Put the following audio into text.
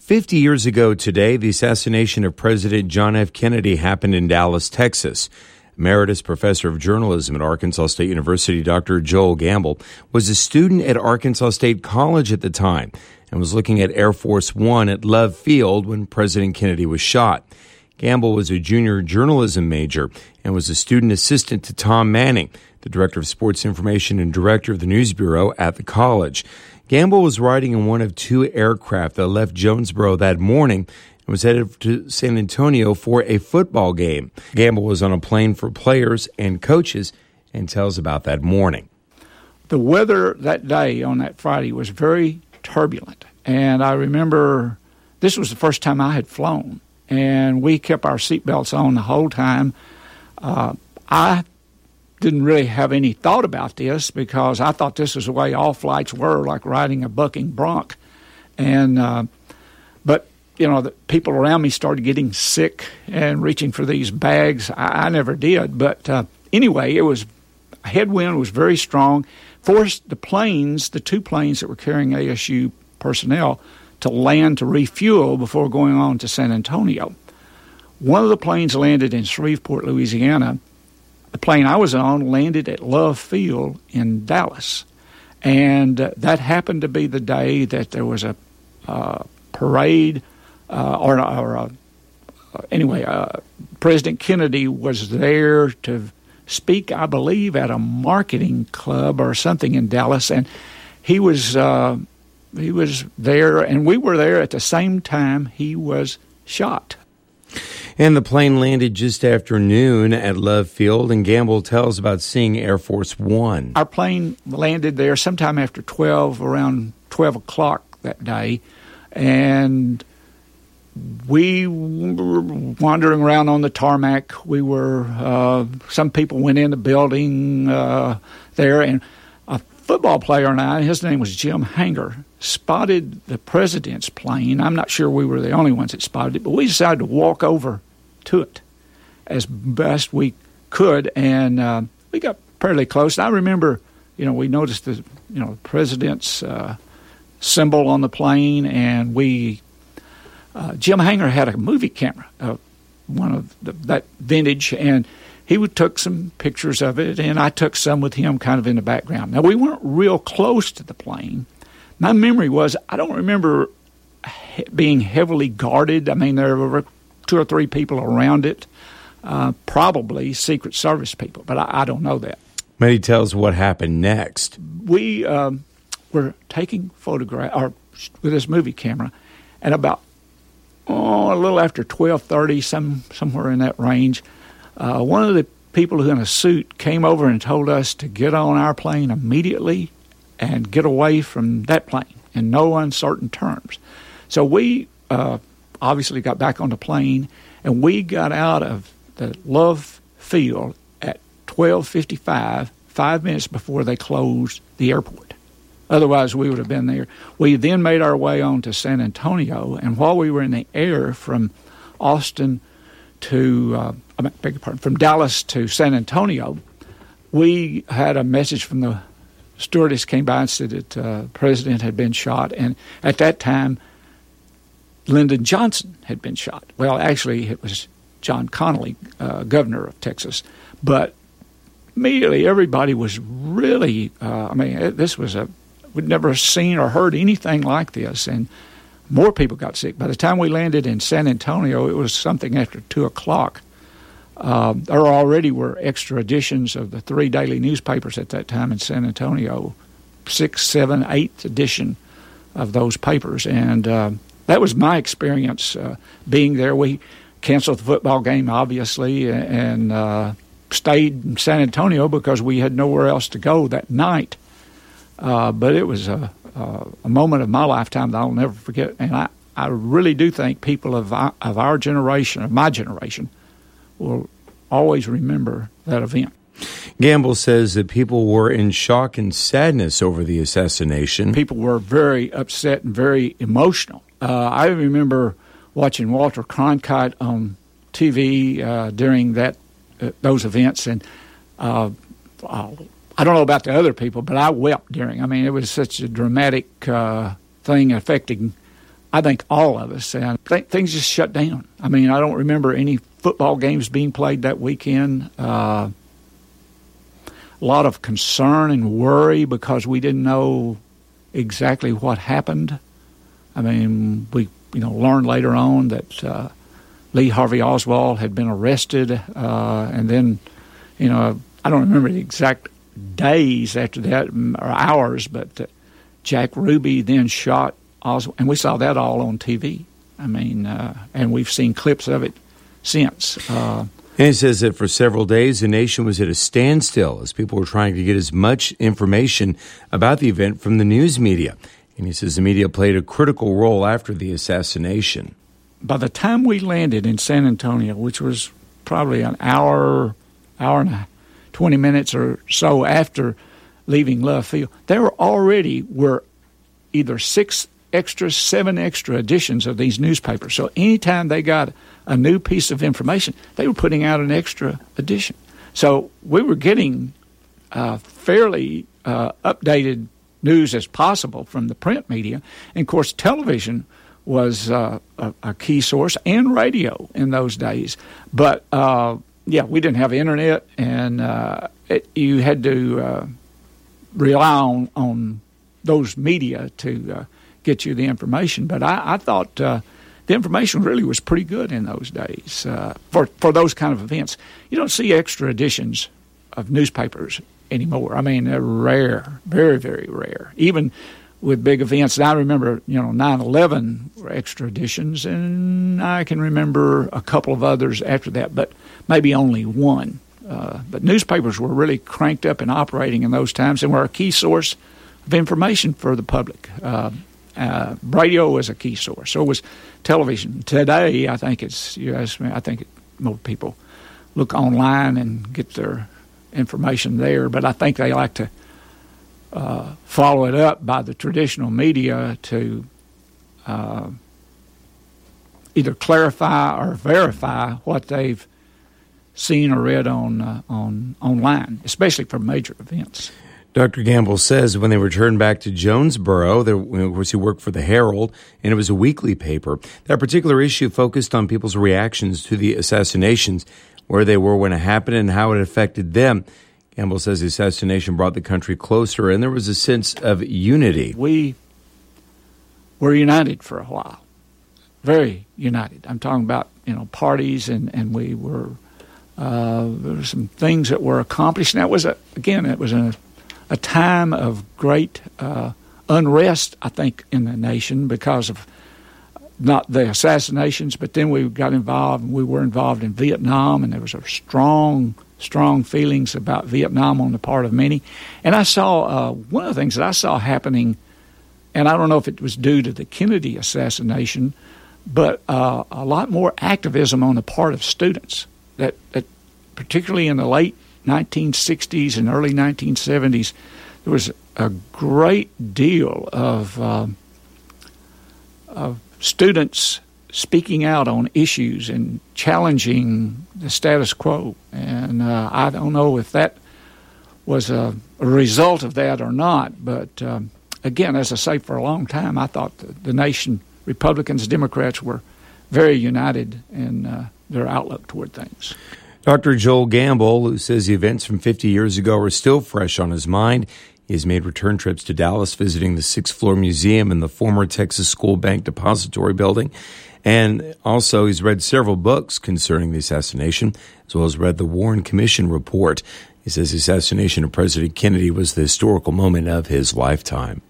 50 years ago today, the assassination of President John F. Kennedy happened in Dallas, Texas. Emeritus Professor of Journalism at Arkansas State University, Dr. Joel Gamble, was a student at Arkansas State College at the time and was looking at Air Force One at Love Field when President Kennedy was shot. Gamble was a junior journalism major and was a student assistant to Tom Manning, the director of sports information and director of the news bureau at the college. Gamble was riding in one of two aircraft that left Jonesboro that morning and was headed to San Antonio for a football game. Gamble was on a plane for players and coaches and tells about that morning. The weather that day on that Friday was very turbulent, and I remember this was the first time I had flown, and we kept our seatbelts on the whole time. I didn't really have any thought about this because I thought this was the way all flights were, like riding a bucking bronc. And but the people around me started getting sick and reaching for these bags. I never did, but anyway, a headwind was very strong, forced the two planes that were carrying ASU personnel to land to refuel before going on to San Antonio. One of the planes landed in Shreveport, Louisiana. The plane I was on landed at Love Field in Dallas, and that happened to be the day that there was a parade, President Kennedy was there to speak, I believe, at a marketing club or something in Dallas, and he was there, and we were there at the same time he was shot. And the plane landed just after noon at Love Field, and Gamble tells about seeing Air Force One. Our plane landed there sometime after 12, around 12 o'clock that day, and we were wandering around on the tarmac. We were, some people went in the building there, and a football player and I, his name was Jim Hanger, spotted the president's plane. I'm not sure we were the only ones that spotted it, but we decided to walk over to it as best we could, and we got fairly close. I remember, we noticed the, president's symbol on the plane, and Jim Hanger had a movie camera, one of that vintage, and he took some pictures of it, and I took some with him kind of in the background. Now, we weren't real close to the plane. My memory was I don't remember being heavily guarded. I mean, there were 2 or 3 people around it, probably Secret Service people, but I don't know that. Maybe tells what happened next. We were taking photographs with this movie camera, and about a little after 12:30, somewhere in that range, one of the people in a suit came over and told us to get on our plane immediately and get away from that plane in no uncertain terms. So we obviously got back on the plane, and we got out of the Love Field at 12:55, 5 minutes before they closed the airport. Otherwise, we would have been there. We then made our way on to San Antonio, and while we were in the air from Austin to, from Dallas to San Antonio, we had a message from the stewardess came by and said that the president had been shot, and at that time, Lyndon Johnson had been shot. Well, actually, it was John Connally, governor of Texas. But immediately, everybody was really, this was we'd never seen or heard anything like this, and more people got sick. By the time we landed in San Antonio, it was something after 2 o'clock. There already were extra editions of the 3 daily newspapers at that time in San Antonio, 6th, 7th, 8th edition of those papers, and that was my experience being there. We canceled the football game, obviously, and stayed in San Antonio because we had nowhere else to go that night. But it was a moment of my lifetime that I'll never forget, and I really do think people of our generation, of my generation, will always remember that event. Gamble says that people were in shock and sadness over the assassination. People were very upset and very emotional. I remember watching Walter Cronkite on TV during those events, and I don't know about the other people, but I wept during. I mean, it was such a dramatic thing affecting I think all of us, and things just shut down. I mean, I don't remember any football games being played that weekend. A lot of concern and worry because we didn't know exactly what happened. I mean, we learned later on that Lee Harvey Oswald had been arrested, and then, I don't remember the exact days after that or hours, but Jack Ruby then shot Oswald, and we saw that all on TV. I mean, and we've seen clips of it since. And he says that for several days, the nation was at a standstill as people were trying to get as much information about the event from the news media. And he says the media played a critical role after the assassination. By the time we landed in San Antonio, which was probably an hour and 20 minutes or so after leaving Love Field, there were either 7 extra editions of these newspapers. So anytime they got a new piece of information, they were putting out an extra edition. So we were getting fairly updated news as possible from the print media. And, of course, television was a key source, and radio in those days. But, we didn't have internet, and you had to rely on those media to get you the information. But I thought the information really was pretty good in those days for those kind of events. You don't see extra editions of newspapers anymore. I mean, they're rare, very, very rare, even with big events. And I remember, 9/11 were extra editions, and I can remember a couple of others after that, but maybe only one. But newspapers were really cranked up and operating in those times and were a key source of information for the public. Radio was a key source. So was television. Today, I think most people look online and get their information there, but I think they like to follow it up by the traditional media to either clarify or verify what they've seen or read online, especially for major events. Dr. Gamble says when they returned back to Jonesboro, of course, he worked for the Herald, and it was a weekly paper. That particular issue focused on people's reactions to the assassinations, where they were when it happened and how it affected them. Gamble says the assassination brought the country closer, and there was a sense of unity. We were united for a while, very united. I'm talking about, parties, and we were, there were some things that were accomplished. And that was, it was a time of great unrest, I think, in the nation because of not the assassinations, but then we got involved, and we were involved in Vietnam, and there was a strong feelings about Vietnam on the part of many. And I saw, one of the things that I saw happening, and I don't know if it was due to the Kennedy assassination, but a lot more activism on the part of students, that particularly in the late 1960s and early 1970s, there was a great deal of students speaking out on issues and challenging the status quo. And I don't know if that was a result of that or not. But again, as I say, for a long time, I thought the nation, Republicans, Democrats, were very united in their outlook toward things. Dr. Joel Gamble, who says the events from 50 years ago are still fresh on his mind. He has made return trips to Dallas, visiting the 6th floor museum and the former Texas School Bank Depository Building. And also, he's read several books concerning the assassination, as well as read the Warren Commission report. He says the assassination of President Kennedy was the historical moment of his lifetime.